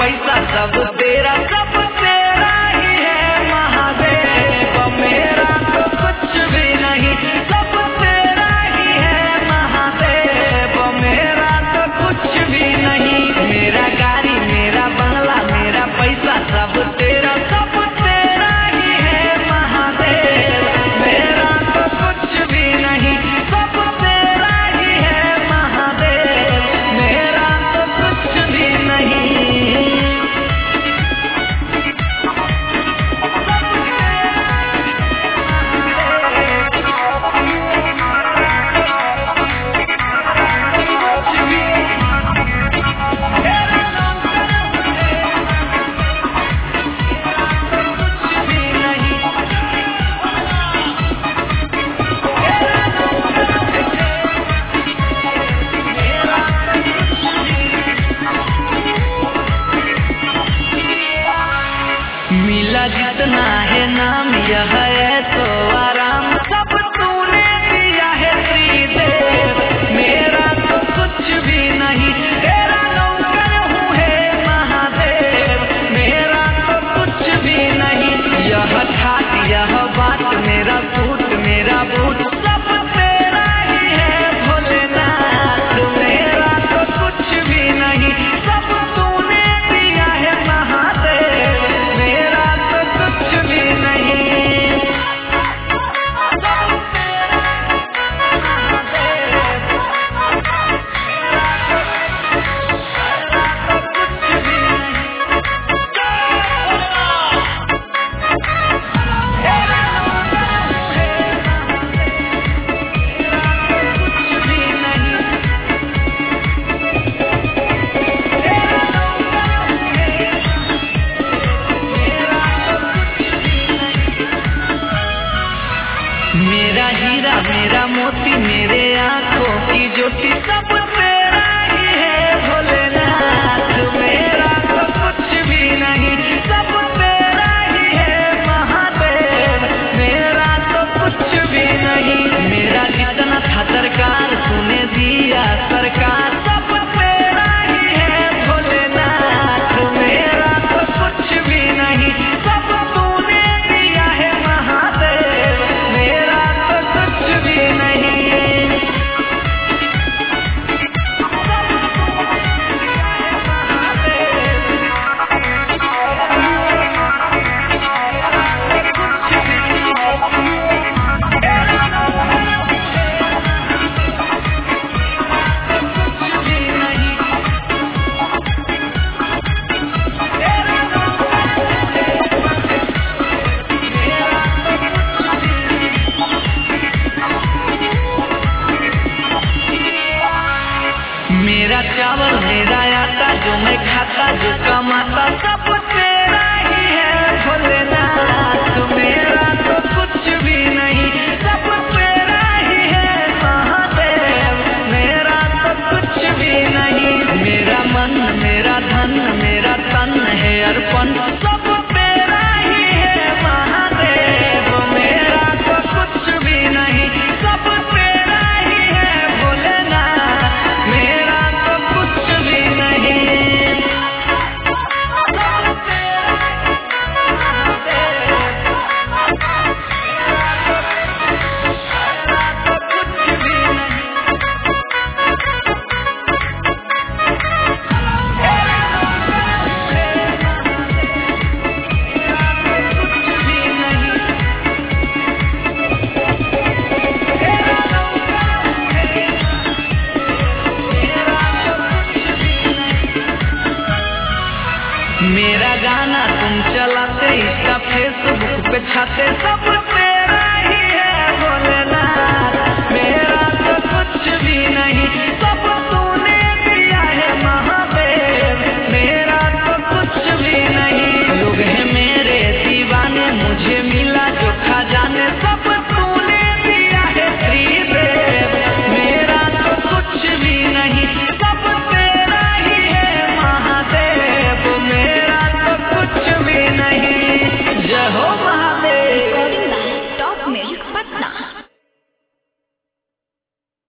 पैसा सब तेरा ही है महादेव। मेरा तो कुछ भी नहीं, सब तेरा ही है महादेव। मेरा तो कुछ भी नहीं, मेरा गाड़ी मेरा बंगला मेरा पैसा सब तेरा ही है महादेव। मेरा तो कुछ भी नहीं, सब तेरा ही है महादेव। मेरा तो कुछ भी नहीं। मिला जितना है नाम यह है तो आराम, सब तूने दिया है श्रीदेव। मेरा तो कुछ भी नहीं, तेरा नौकर हूँ है महादेव। मेरा तो कुछ भी नहीं, यह ठाट यह बात मेरा सूट मेरा बूट सब तेरा ही है भोलेनाथ। मेरा तो कुछ भी नहीं, सब तूने दिया है महादेव। मेरा तो कुछ भी नहीं। मेरा हीरा मेरा मोती मेरे आंखों की ज्योति सब तेरा ही है भोलेनाथ। मेरा तो कुछ भी नहीं, सब तेरा ही है महादेव। मेरा तो कुछ भी नहीं, मेरा जितना था सरकार तूने दिया सरकार सब तेरा ही है भोलेनाथ। मेरा तो कुछ भी नहीं, सब तूने दिया है महादेव। मेरा तो कुछ भी नहीं। मेरा चावल मेरा आटा जो मैं खाता जो कमाता सब तेरा ही है भोलेनाथ। मेरा तो कुछ भी नहीं, सब तेरा ही है महादेव। मेरा तो कुछ भी नहीं, मेरा मन मेरा धन मेरा तन है अर्पण सब तेरा ही है महादेव। मेरा तो कुछ भी नहीं, सब तेरा ही है भोलेनाथ। मेरा तो कुछ भी नहीं। मेरा गाना तुम चलाते, इसका फेसबुक पे छाते सब